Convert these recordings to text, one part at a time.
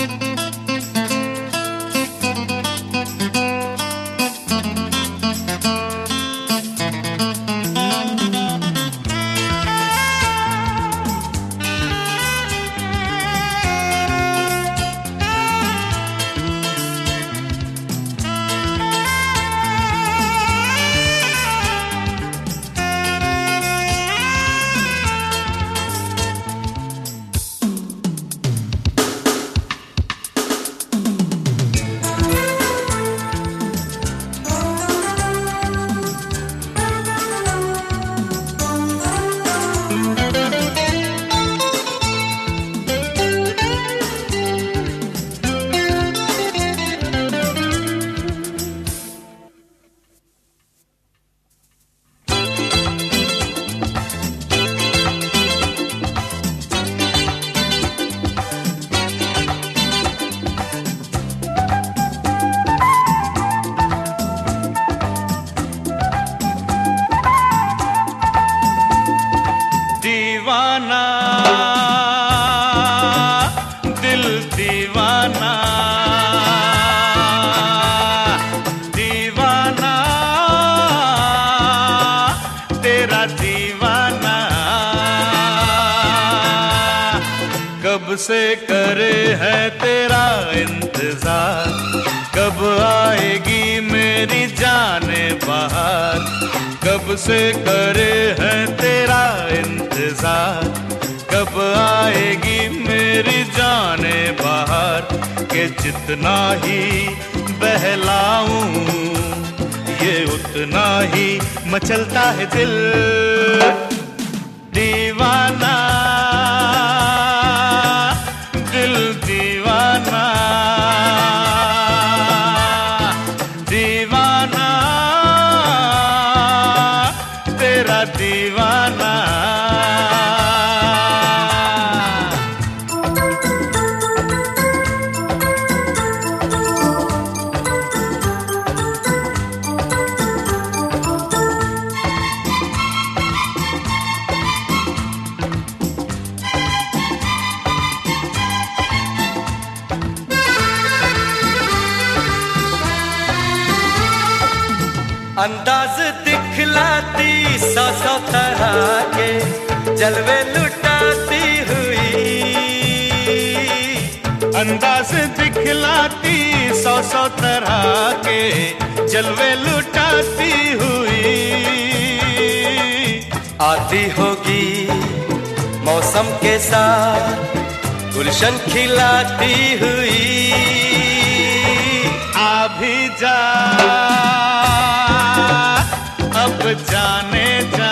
कब से करे है तेरा इंतजार, कब आएगी मेरी जाने बहार। कब से करे है तेरा इंतजार, कब आएगी मेरी जाने बहार। के जितना ही बहलाऊं ये उतना ही मचलता है दिल दीवाना, दिल दीवाना, दीवाना तेरा दीवाना। अंदाज दिखलाती सौ सौ तरह के, जलवे लुटाती हुई। अंदाज दिखलाती सौ सौ तरह के, जलवे लुटाती हुई। आती होगी मौसम के साथ गुलशन खिलाती हुई। आ भी जा अब जाने जा,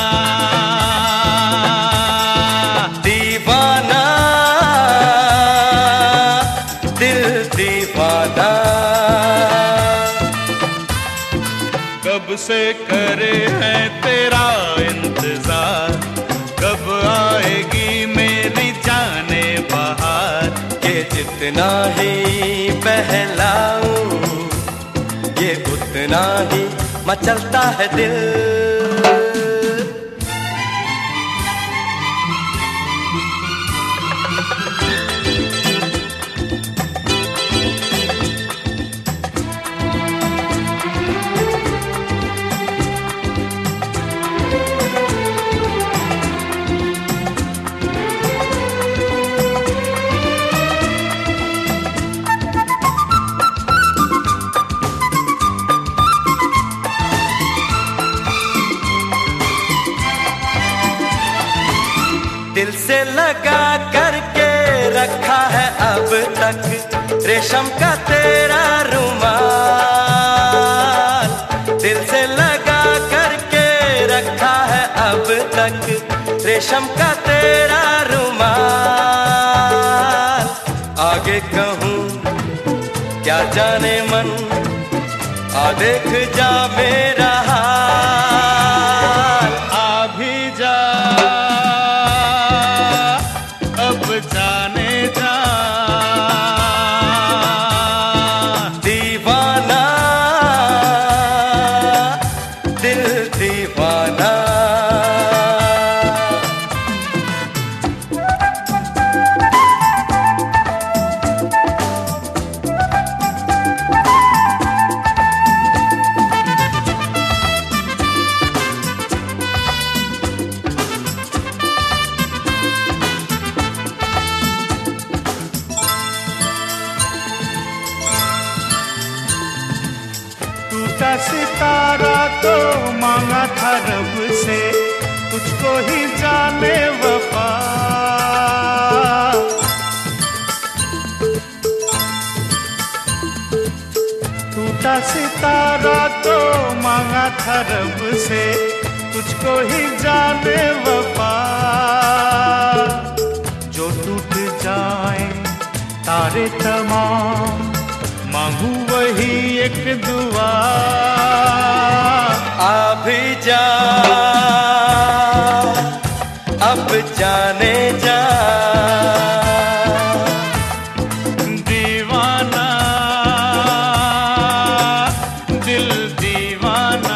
दीवाना दिल दीवाना। कब से करे है तेरा इंतजार, कब आएगी मेरी जाने बहार। ये जितना ही बहलाऊं ये उतना ही मचलता है दिल। दिल से लगा करके रखा है अब तक रेशम का तेरा रुमाल। दिल से लगा करके रखा है अब तक रेशम का तेरा रुमाल। आगे कहूँ क्या जाने मन, आ देख जा मेरा हाल। आ भी जा अब जाने जा, दीवाना दिल दीवाना। टूटा सितारा तो मांगा था रब से, तुझको ही जाने वफा। टूटा सितारा तो मांगा था रब से, तुझको ही जाने वफा। जो टूट जाए तारे तमाम, मांगू वही एक दुआ। आ भी जा अब जाने जा, दीवाना दिल दीवाना,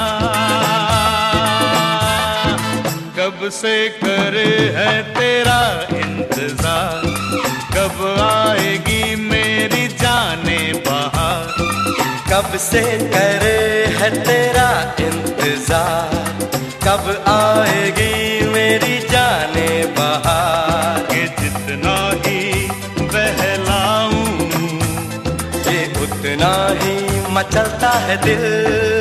कब से करे है तेरा इंतजार, कब आएगी मेरी जाने बहार। कब से करे है तेरा इंतजार, कब आएगी मेरी जाने बहार। कि जितना ही बहलाऊं, ये उतना ही मचलता है दिल।